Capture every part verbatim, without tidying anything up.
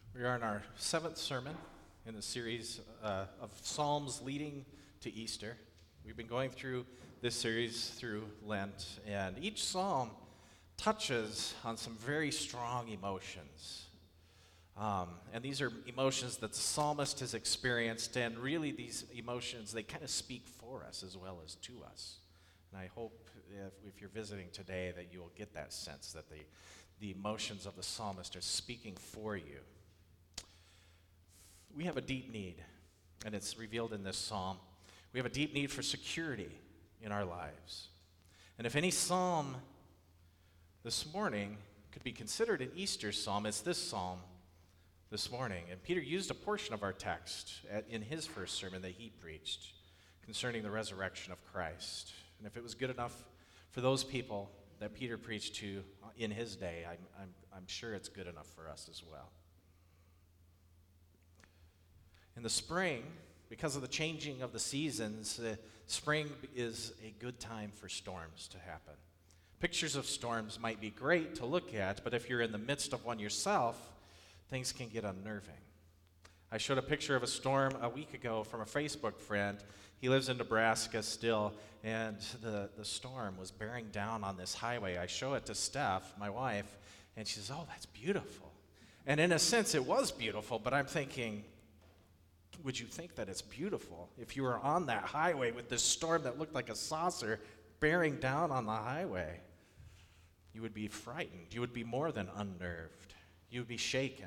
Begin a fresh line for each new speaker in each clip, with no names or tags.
We are in our seventh sermon in the series uh, of Psalms leading to Easter. We've been going through this series through Lent, and each psalm touches on some very strong emotions. Um, and these are emotions that the psalmist has experienced, and really these emotions, they kind of speak for us as well as to us. And I hope if, if you're visiting today that you will get that sense that the, the emotions of the psalmist are speaking for you. We have a deep need, and it's revealed in this psalm. We have a deep need for security in our lives. And if any psalm this morning could be considered an Easter psalm, it's this psalm this morning. And Peter used a portion of our text at, in his first sermon that he preached concerning the resurrection of Christ. And if it was good enough for those people that Peter preached to in his day, I'm, I'm, I'm sure it's good enough for us as well. In the spring, because of the changing of the seasons, uh, spring is a good time for storms to happen. Pictures of storms might be great to look at, but if you're in the midst of one yourself, things can get unnerving. I showed a picture of a storm a week ago from a Facebook friend. He lives in Nebraska still, and the, the storm was bearing down on this highway. I show it to Steph, my wife, and she says, "Oh, that's beautiful." And in a sense, it was beautiful, but I'm thinking, would you think that it's beautiful if you were on that highway with this storm that looked like a saucer bearing down on the highway? You would be frightened. You would be more than unnerved. You would be shaken.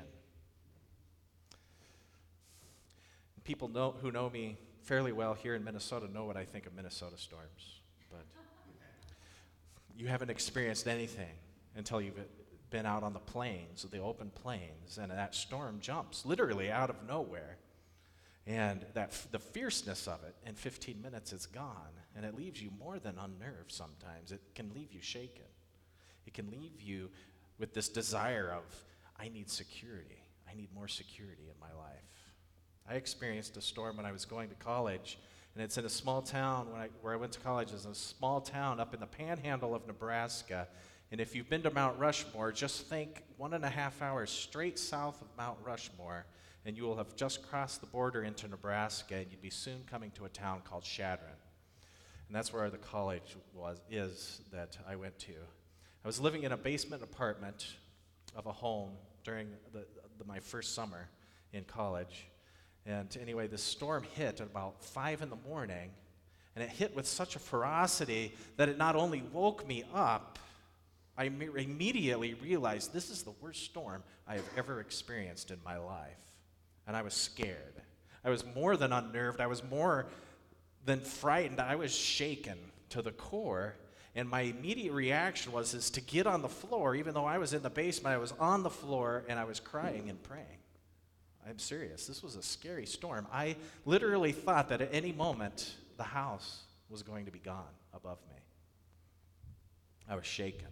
People know, who know me fairly well here in Minnesota know what I think of Minnesota storms, but you haven't experienced anything until you've been out on the plains, the open plains, and that storm jumps literally out of nowhere. And that the fierceness of it, in fifteen minutes, it's gone. And it leaves you more than unnerved sometimes. It can leave you shaken. It can leave you with this desire of, I need security. I need more security in my life. I experienced a storm when I was going to college, and it's in a small town when I, where I went to college. It's a small town up in the panhandle of Nebraska. And if you've been to Mount Rushmore, just think one and a half hours straight south of Mount Rushmore, and you will have just crossed the border into Nebraska, and you'd be soon coming to a town called Chadron. And that's where the college was is that I went to. I was living in a basement apartment of a home during the, the, my first summer in college. And anyway, the storm hit at about five in the morning, and it hit with such a ferocity that it not only woke me up, I im- immediately realized this is the worst storm I have ever experienced in my life. And I was scared. I was more than unnerved. I was more than frightened. I was shaken to the core. And my immediate reaction was is to get on the floor. Even though I was in the basement, I was on the floor and I was crying and praying. I'm serious. This was a scary storm. I literally thought that at any moment the house was going to be gone above me. I was shaken.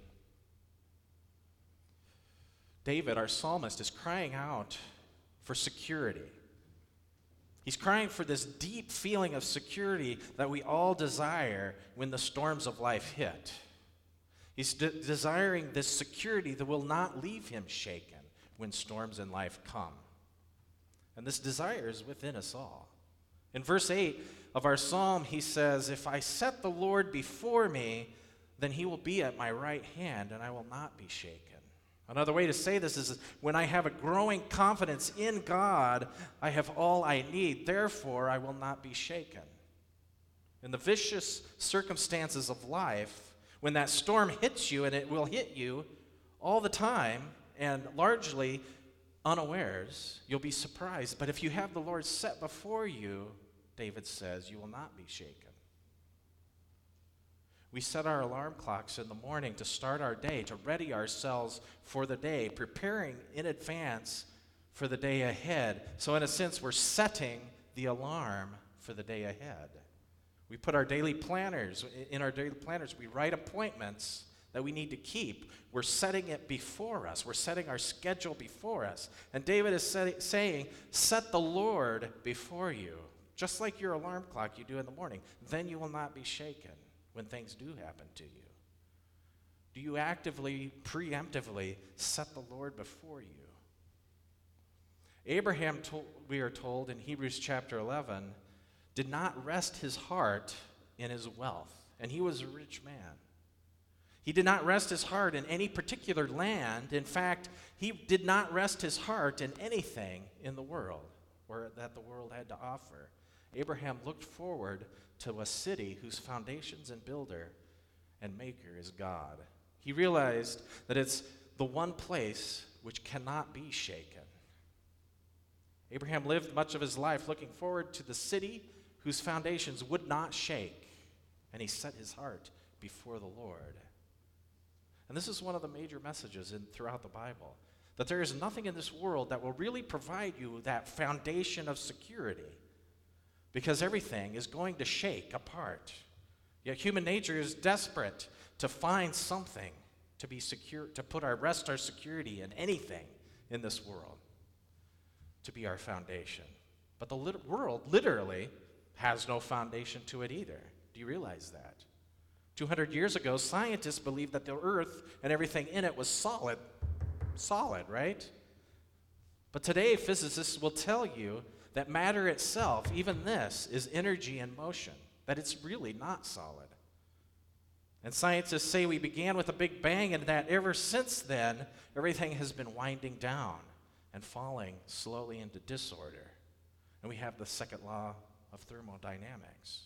David, our psalmist, is crying out for security. He's crying for this deep feeling of security that we all desire when the storms of life hit. He's de- desiring this security that will not leave him shaken when storms in life come. And this desire is within us all. In verse eight of our psalm, he says, "If I set the Lord before me, then he will be at my right hand, and I will not be shaken." Another way to say this is, when I have a growing confidence in God, I have all I need. Therefore, I will not be shaken. In the vicious circumstances of life, when that storm hits you, and it will hit you all the time, and largely unawares, you'll be surprised. But if you have the Lord set before you, David says, you will not be shaken. We set our alarm clocks in the morning to start our day, to ready ourselves for the day, preparing in advance for the day ahead. So in a sense, we're setting the alarm for the day ahead. We put our daily planners, in our daily planners, we write appointments that we need to keep. We're setting it before us. We're setting our schedule before us. And David is set, saying, set the Lord before you, just like your alarm clock you do in the morning. Then you will not be shaken when things do happen to you. Do you actively, preemptively set the Lord before you? Abraham, told, we are told in Hebrews chapter eleven, did not rest his heart in his wealth, and he was a rich man. He did not rest his heart in any particular land. In fact, he did not rest his heart in anything in the world or that the world had to offer. Abraham looked forward to a city whose foundations and builder and maker is God. He realized that it's the one place which cannot be shaken. Abraham lived much of his life looking forward to the city whose foundations would not shake, and he set his heart before the Lord. And this is one of the major messages in, throughout the Bible, that there is nothing in this world that will really provide you that foundation of security, because everything is going to shake apart. Yet human nature is desperate to find something to be secure, to put our rest our security in anything in this world, to be our foundation. But the lit- world literally has no foundation to it either. Do you realize that? two hundred years ago, scientists believed that the earth and everything in it was solid, solid, right? But today, physicists will tell you that matter itself, even this, is energy in motion, that it's really not solid. And scientists say we began with a big bang and that ever since then, everything has been winding down and falling slowly into disorder. And we have the second law of thermodynamics.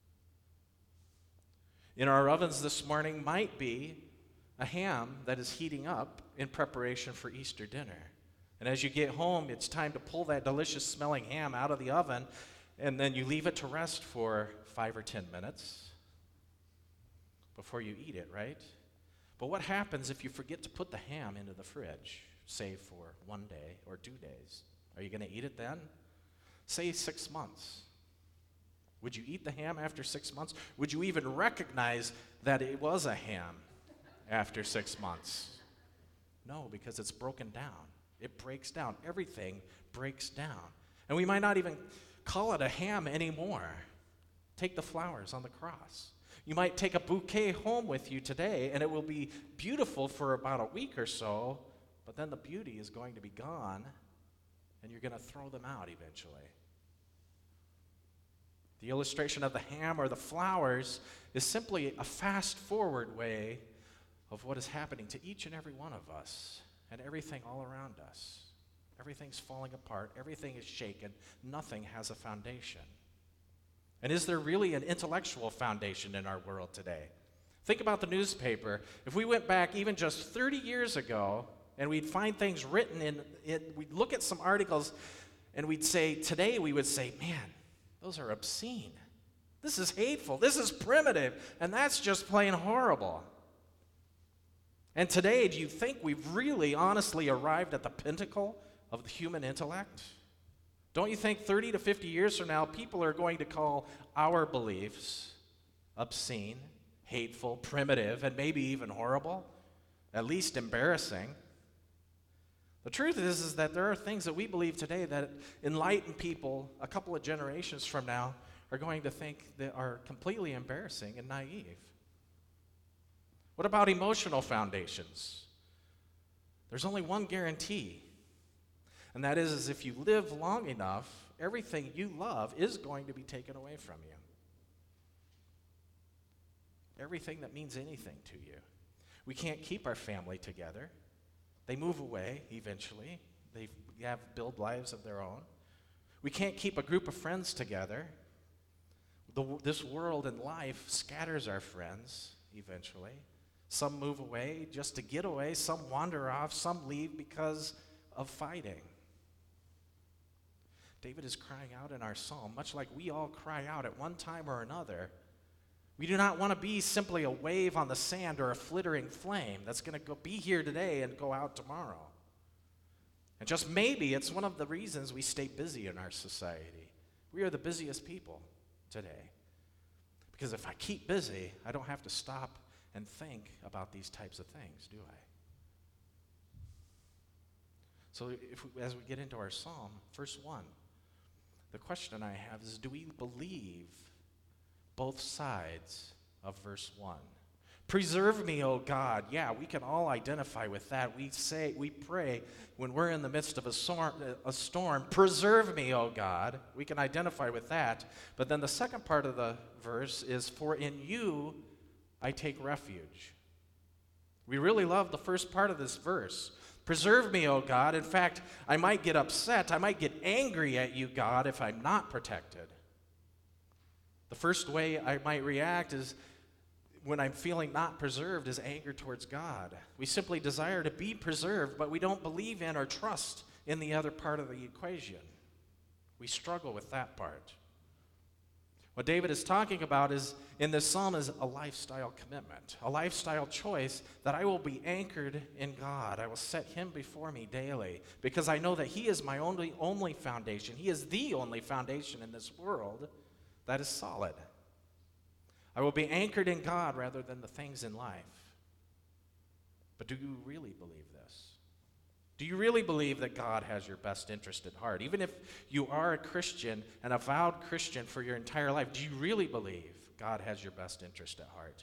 In our ovens this morning might be a ham that is heating up in preparation for Easter dinner. And as you get home, it's time to pull that delicious smelling ham out of the oven, and then you leave it to rest for five or ten minutes before you eat it, right? But what happens if you forget to put the ham into the fridge, say for one day or two days? Are you going to eat it then? Say six months. Would you eat the ham after six months? Would you even recognize that it was a ham after six months? No, because it's broken down. It breaks down. Everything breaks down. And we might not even call it a ham anymore. Take the flowers on the cross. You might take a bouquet home with you today, and it will be beautiful for about a week or so, but then the beauty is going to be gone, and you're going to throw them out eventually. The illustration of the ham or the flowers is simply a fast-forward way of what is happening to each and every one of us and everything all around us. Everything's falling apart. Everything is shaken. Nothing has a foundation. And is there really an intellectual foundation in our world today? Think about the newspaper. If we went back even just thirty years ago and we'd find things written in it, we'd look at some articles and we'd say, today we would say, man, those are obscene. This is hateful. This is primitive. And that's just plain horrible. And today, do you think we've really honestly arrived at the pinnacle of the human intellect? Don't you think thirty to fifty years from now, people are going to call our beliefs obscene, hateful, primitive, and maybe even horrible, at least embarrassing? The truth is, is that there are things that we believe today that enlightened people a couple of generations from now are going to think that are completely embarrassing and naive. What about emotional foundations? There's only one guarantee, and that is, is if you live long enough, everything you love is going to be taken away from you. Everything that means anything to you. We can't keep our family together. They move away eventually. They have build lives of their own. We can't keep a group of friends together. The, this world and life scatters our friends eventually. Some move away just to get away. Some wander off. Some leave because of fighting. David is crying out in our psalm, much like we all cry out at one time or another. We do not want to be simply a wave on the sand or a flittering flame that's going to go be here today and go out tomorrow. And just maybe it's one of the reasons we stay busy in our society. We are the busiest people today. Because if I keep busy, I don't have to stop and think about these types of things, do I? So if we, as we get into our psalm, verse one, the question I have is, do we believe both sides of verse one? Preserve me, O God. Yeah, we can all identify with that. We say, we pray when we're in the midst of a storm, a storm, preserve me, O God. We can identify with that. But then the second part of the verse is, for in you I take refuge. We really love the first part of this verse. Preserve me, O God. In fact, I might get upset. I might get angry at you, God, if I'm not protected. The first way I might react is when I'm feeling not preserved is anger towards God. We simply desire to be preserved, but we don't believe in or trust in the other part of the equation. We struggle with that part. What David is talking about is in this psalm is a lifestyle commitment, a lifestyle choice that I will be anchored in God. I will set him before me daily because I know that he is my only, only foundation. He is the only foundation in this world that is solid. I will be anchored in God rather than the things in life. But do you really believe this? Do you really believe that God has your best interest at heart? Even if you are a Christian, an avowed Christian for your entire life, do you really believe God has your best interest at heart?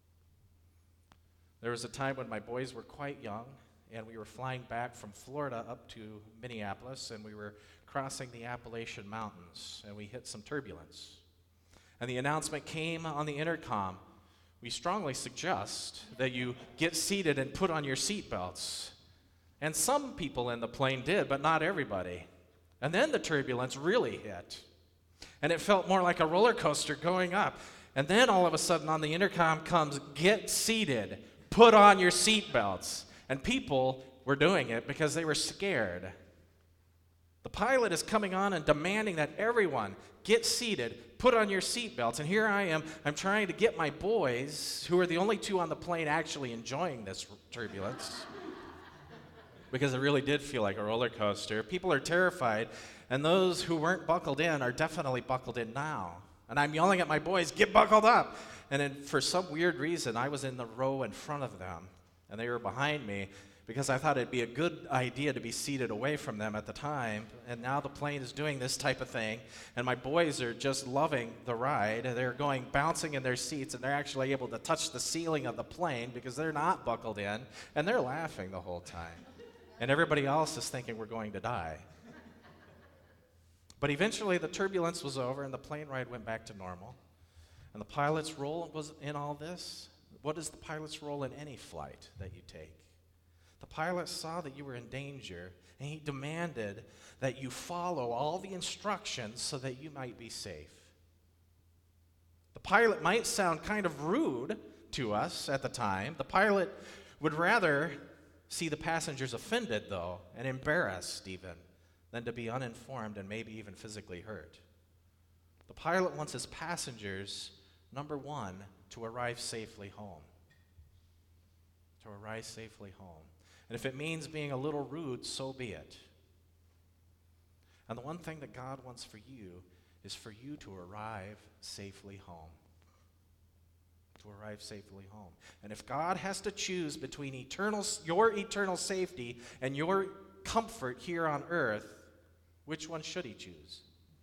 There was a time when my boys were quite young, and we were flying back from Florida up to Minneapolis, and we were crossing the Appalachian Mountains, and we hit some turbulence. And the announcement came on the intercom. We strongly suggest that you get seated and put on your seatbelts. And some people in the plane did, but not everybody. And then the turbulence really hit. And it felt more like a roller coaster going up. And then all of a sudden on the intercom comes, get seated, put on your seatbelts. And people were doing it because they were scared. The pilot is coming on and demanding that everyone get seated, put on your seatbelts. And here I am, I'm trying to get my boys, who are the only two on the plane actually enjoying this turbulence, because it really did feel like a roller coaster. People are terrified, and those who weren't buckled in are definitely buckled in now. And I'm yelling at my boys, get buckled up. And then for some weird reason, I was in the row in front of them, and they were behind me, because I thought it'd be a good idea to be seated away from them at the time. And now the plane is doing this type of thing, and my boys are just loving the ride. They're going bouncing in their seats, and they're actually able to touch the ceiling of the plane because they're not buckled in, and they're laughing the whole time. And everybody else is thinking we're going to die. But eventually the turbulence was over, and the plane ride went back to normal. And the pilot's role was in all this. What is the pilot's role in any flight that you take? The pilot saw that you were in danger, and he demanded that you follow all the instructions so that you might be safe. The pilot might sound kind of rude to us at the time. The pilot would rather see the passengers offended, though, and embarrassed even, than to be uninformed and maybe even physically hurt. The pilot wants his passengers, number one, to arrive safely home. To arrive safely home. And if it means being a little rude, so be it. And the one thing that God wants for you is for you to arrive safely home. To arrive safely home. And if God has to choose between eternal, your eternal safety and your comfort here on earth, which one should he choose?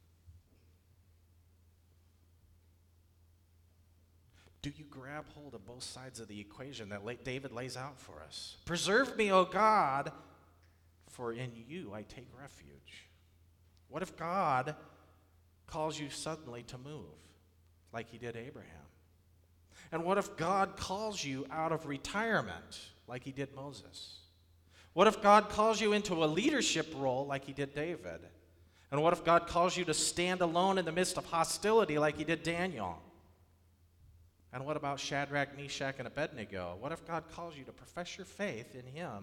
Do you grab hold of both sides of the equation that David lays out for us? Preserve me, O God, for in you I take refuge. What if God calls you suddenly to move, like he did Abraham? And what if God calls you out of retirement, like he did Moses? What if God calls you into a leadership role, like he did David? And what if God calls you to stand alone in the midst of hostility, like he did Daniel? And what about Shadrach, Meshach, and Abednego? What if God calls you to profess your faith in him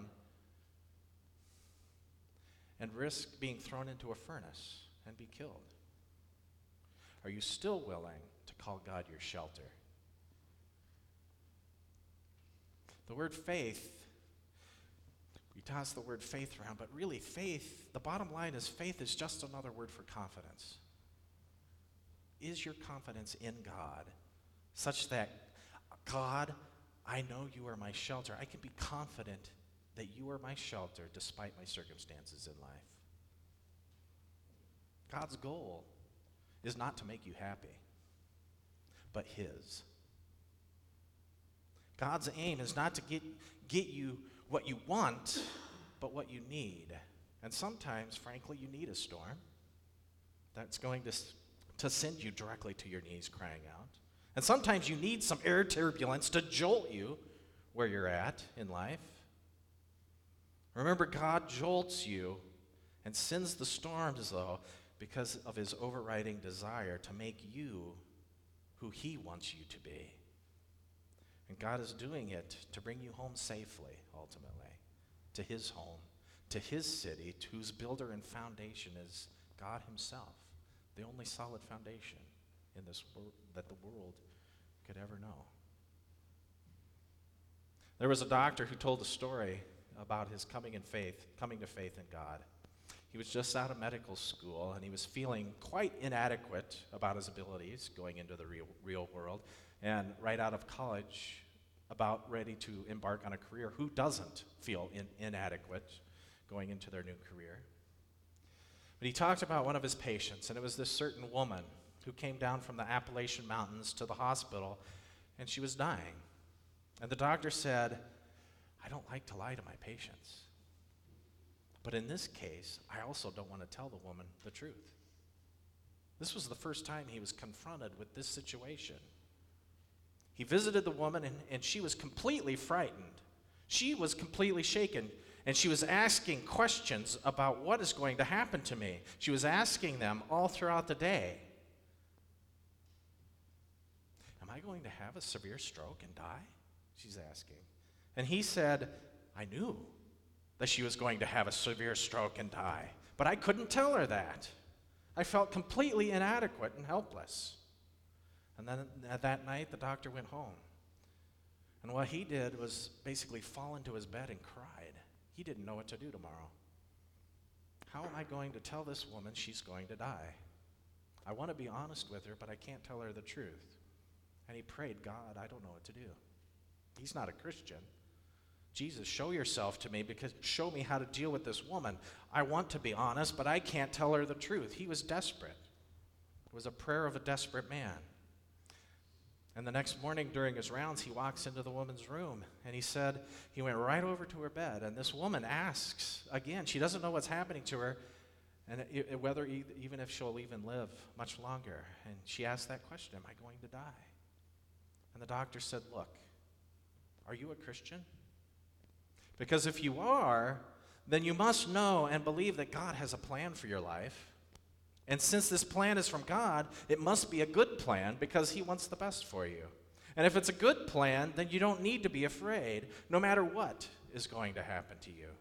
and risk being thrown into a furnace and be killed? Are you still willing to call God your shelter? The word faith, we toss the word faith around, but really faith, the bottom line is faith is just another word for confidence. Is your confidence in God such that, God, I know you are my shelter. I can be confident that you are my shelter despite my circumstances in life. God's goal is not to make you happy, but his. God's aim is not to get, get you what you want, but what you need. And sometimes, frankly, you need a storm that's going to, to send you directly to your knees crying out. And sometimes you need some air turbulence to jolt you where you're at in life. Remember, God jolts you and sends the storms, though, because of his overriding desire to make you who he wants you to be. And God is doing it to bring you home safely, ultimately, to his home, to his city, whose builder and foundation is God himself, the only solid foundation in this world that the world could ever know. There was a doctor who told a story about his coming in faith, coming to faith in God. He was just out of medical school, and he was feeling quite inadequate about his abilities going into the real, real world. And right out of college, about ready to embark on a career. Who doesn't feel in, inadequate going into their new career? But he talked about one of his patients, and it was this certain woman who came down from the Appalachian Mountains to the hospital, and she was dying. And the doctor said, "I don't like to lie to my patients. But in this case, I also don't want to tell the woman the truth." This was the first time he was confronted with this situation. He visited the woman, and, and she was completely frightened. She was completely shaken, and she was asking questions about what is going to happen to me. She was asking them all throughout the day. Am I going to have a severe stroke and die? She's asking. And he said, I knew that she was going to have a severe stroke and die, but I couldn't tell her that. I felt completely inadequate and helpless. And then that night, the doctor went home. And what he did was basically fall into his bed and cried. He didn't know what to do tomorrow. How am I going to tell this woman she's going to die? I want to be honest with her, but I can't tell her the truth. And he prayed, God, I don't know what to do. He's not a Christian. Jesus, show yourself to me, because show me how to deal with this woman. I want to be honest, but I can't tell her the truth. He was desperate. It was a prayer of a desperate man. And the next morning during his rounds, he walks into the woman's room, and he said he went right over to her bed, and this woman asks again. She doesn't know what's happening to her, and it, it, whether e- even if she'll even live much longer. And she asked that question, am I going to die? And the doctor said, look, are you a Christian? Because if you are, then you must know and believe that God has a plan for your life. And since this plan is from God, it must be a good plan, because he wants the best for you. And if it's a good plan, then you don't need to be afraid, no matter what is going to happen to you.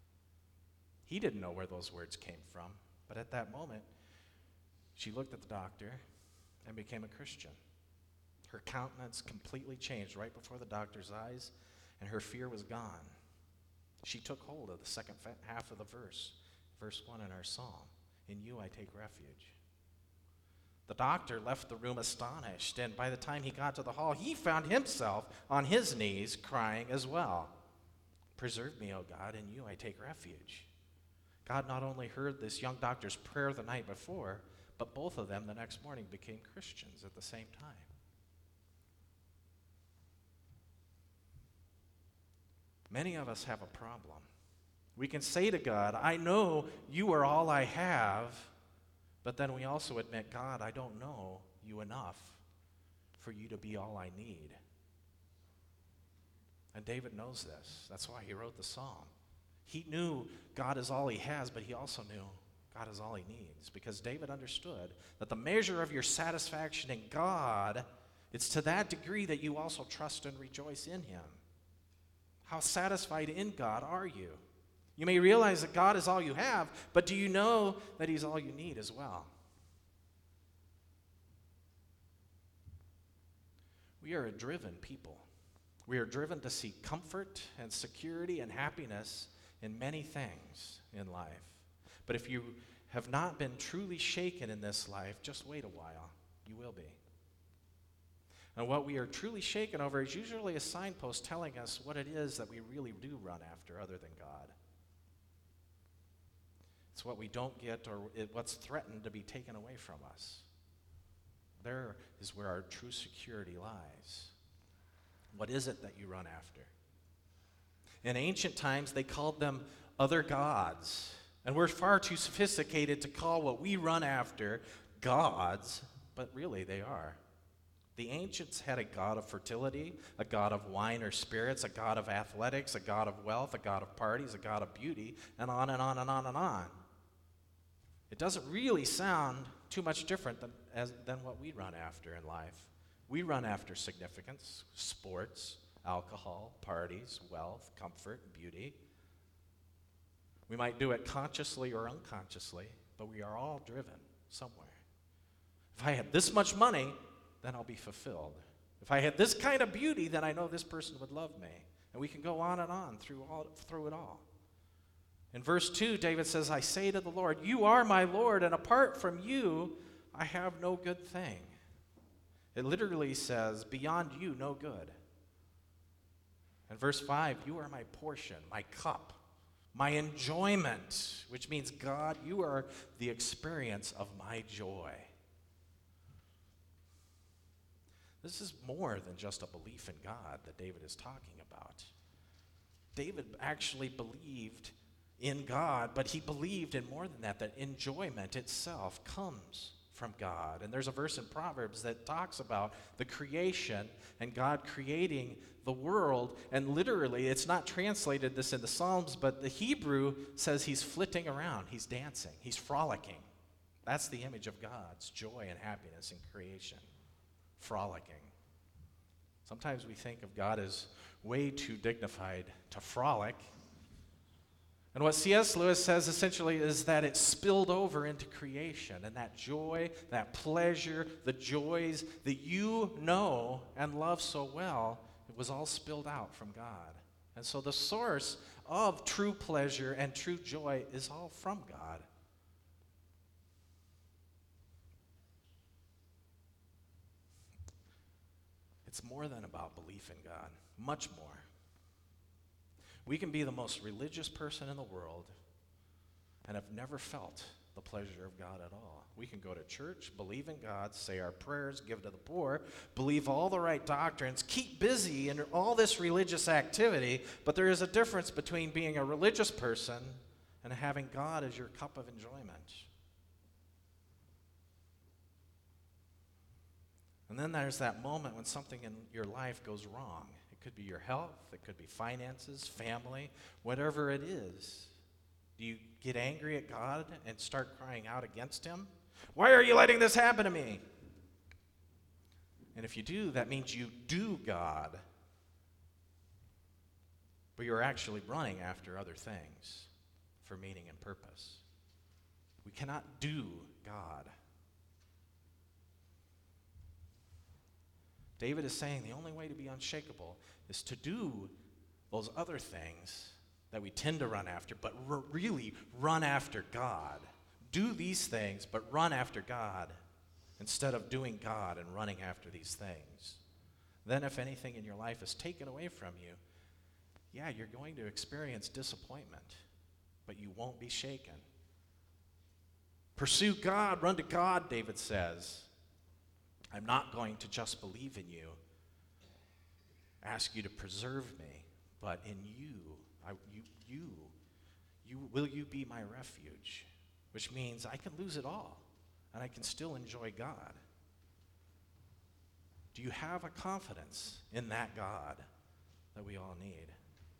He didn't know where those words came from, but at that moment, she looked at the doctor and became a Christian. Her countenance completely changed right before the doctor's eyes, and her fear was gone. She took hold of the second half of the verse, verse one in our psalm. In you I take refuge. The doctor left the room astonished, and by the time he got to the hall, he found himself on his knees crying as well. Preserve me, O God, in you I take refuge. God not only heard this young doctor's prayer the night before, but both of them the next morning became Christians at the same time. Many of us have a problem. We can say to God, I know you are all I have, but then we also admit, God, I don't know you enough for you to be all I need. And David knows this. That's why he wrote the psalm. He knew God is all he has, but he also knew God is all he needs, because David understood that the measure of your satisfaction in God, it's to that degree that you also trust and rejoice in him. How satisfied in God are you? You may realize that God is all you have, but do you know that he's all you need as well? We are a driven people. We are driven to seek comfort and security and happiness in many things in life. But if you have not been truly shaken in this life, just wait a while. You will be. And what we are truly shaken over is usually a signpost telling us what it is that we really do run after other than God. It's what we don't get, or it, what's threatened to be taken away from us. There is where our true security lies. What is it that you run after? In ancient times, they called them other gods. And we're far too sophisticated to call what we run after gods, but really they are. The ancients had a god of fertility, a god of wine or spirits, a god of athletics, a god of wealth, a god of parties, a god of beauty, and on and on and on and on. It doesn't really sound too much different than, as, than what we run after in life. We run after significance, sports, alcohol, parties, wealth, comfort, beauty. We might do it consciously or unconsciously, but we are all driven somewhere. If I had this much money, then I'll be fulfilled. If I had this kind of beauty, then I know this person would love me. And we can go on and on through, all, through it all. In verse two, David says, I say to the Lord, you are my Lord, and apart from you, I have no good thing. It literally says, beyond you, no good. In verse five, you are my portion, my cup, my enjoyment, which means, God, you are the experience of my joy. This is more than just a belief in God that David is talking about. David actually believed in God, but he believed in more than that, that enjoyment itself comes from God. And there's a verse in Proverbs that talks about the creation and God creating the world, and literally, it's not translated this in the Psalms, but the Hebrew says he's flitting around, he's dancing, he's frolicking. That's the image of God's joy and happiness in creation, frolicking. Sometimes we think of God as way too dignified to frolic. And what C S Lewis says essentially is that it spilled over into creation, and that joy, that pleasure, the joys that you know and love so well, it was all spilled out from God. And so the source of true pleasure and true joy is all from God. It's more than about belief in God, much more. We can be the most religious person in the world and have never felt the pleasure of God at all. We can go to church, believe in God, say our prayers, give to the poor, believe all the right doctrines, keep busy in all this religious activity, but there is a difference between being a religious person and having God as your cup of enjoyment. And then there's that moment when something in your life goes wrong. It could be your health, it could be finances, family, whatever it is. Do you get angry at God and start crying out against him? Why are you letting this happen to me? And if you do, that means you do God. But you're actually running after other things for meaning and purpose. We cannot do God. David is saying the only way to be unshakable is to do those other things that we tend to run after, but r- really run after God. Do these things, but run after God instead of doing God and running after these things. Then if anything in your life is taken away from you, yeah, you're going to experience disappointment, but you won't be shaken. Pursue God, run to God, David says. I'm not going to just believe in you, ask you to preserve me, but in you, I, you, you, you, will you be my refuge? Which means I can lose it all, and I can still enjoy God. Do you have a confidence in that God that we all need?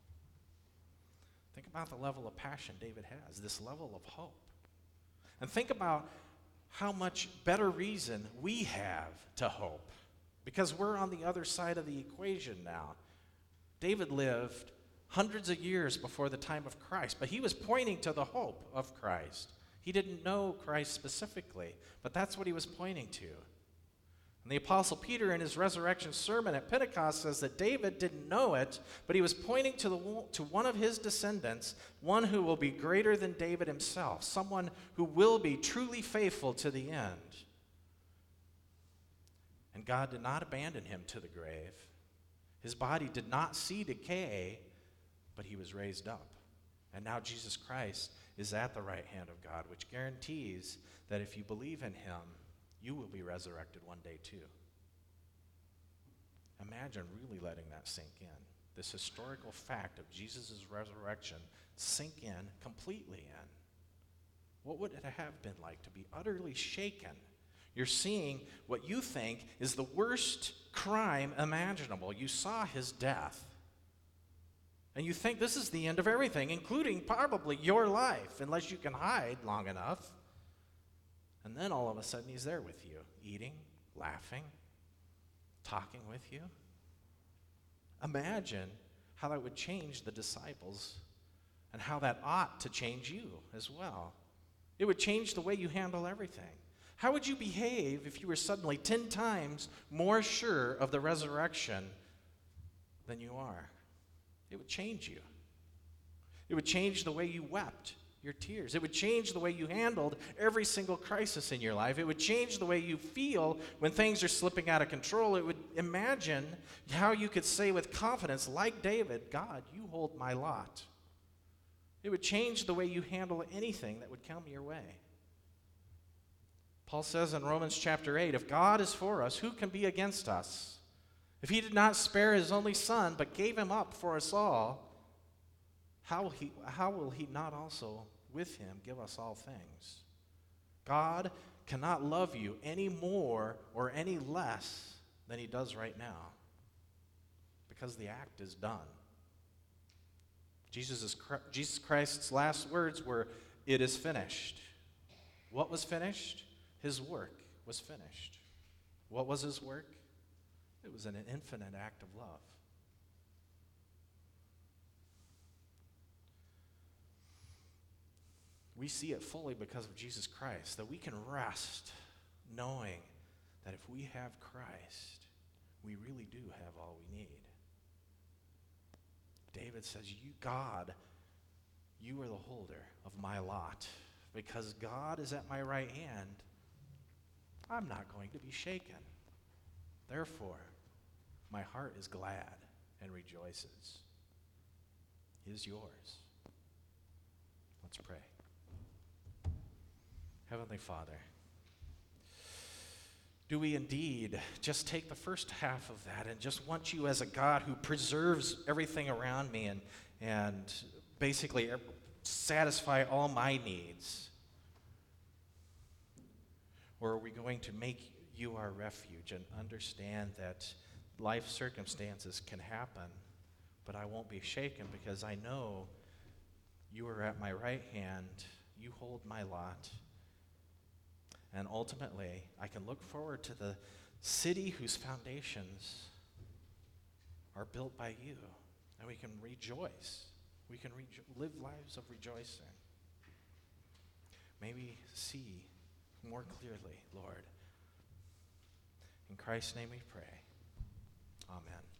Think about the level of passion David has, this level of hope. And think about how much better reason we have to hope, because we're on the other side of the equation now. David lived hundreds of years before the time of Christ, but he was pointing to the hope of Christ. He didn't know Christ specifically, but that's what he was pointing to. And the Apostle Peter in his resurrection sermon at Pentecost says that David didn't know it, but he was pointing to, the, to one of his descendants, one who will be greater than David himself, someone who will be truly faithful to the end. And God did not abandon him to the grave. His body did not see decay, but he was raised up. And now Jesus Christ is at the right hand of God, which guarantees that if you believe in him, you will be resurrected one day too. Imagine really letting that sink in. This historical fact of Jesus' resurrection sink in, completely in. What would it have been like to be utterly shaken? You're seeing what you think is the worst crime imaginable. You saw his death. And you think this is the end of everything, including probably your life, unless you can hide long enough. And then all of a sudden he's there with you, eating, laughing, talking with you. Imagine how that would change the disciples and how that ought to change you as well. It would change the way you handle everything. How would you behave if you were suddenly ten times more sure of the resurrection than you are? It would change you. It would change the way you wept your tears. It would change the way you handled every single crisis in your life. It would change the way you feel when things are slipping out of control. It would imagine how you could say with confidence, like David, God, you hold my lot. It would change the way you handle anything that would come your way. Paul says in Romans chapter eight, if God is for us, who can be against us? If he did not spare his only son, but gave him up for us all, how will he, how will he not also with him give us all things? God cannot love you any more or any less than he does right now, because the act is done. Jesus, Jesus Christ's last words were, it is finished. What was finished? His work was finished. What was his work? It was an infinite act of love. We see it fully because of Jesus Christ, that we can rest knowing that if we have Christ, we really do have all we need. David says, you, God, you are the holder of my lot. Because God is at my right hand, I'm not going to be shaken. Therefore, my heart is glad and rejoices. It is yours. Let's pray. Heavenly Father, do we indeed just take the first half of that and just want you as a God who preserves everything around me and, and basically satisfy all my needs? Or are we going to make you our refuge and understand that life circumstances can happen, but I won't be shaken because I know you are at my right hand, you hold my lot, and ultimately I can look forward to the city whose foundations are built by you, and we can rejoice. We can rejo- live lives of rejoicing. May we see more clearly, Lord. In Christ's name we pray. Amen.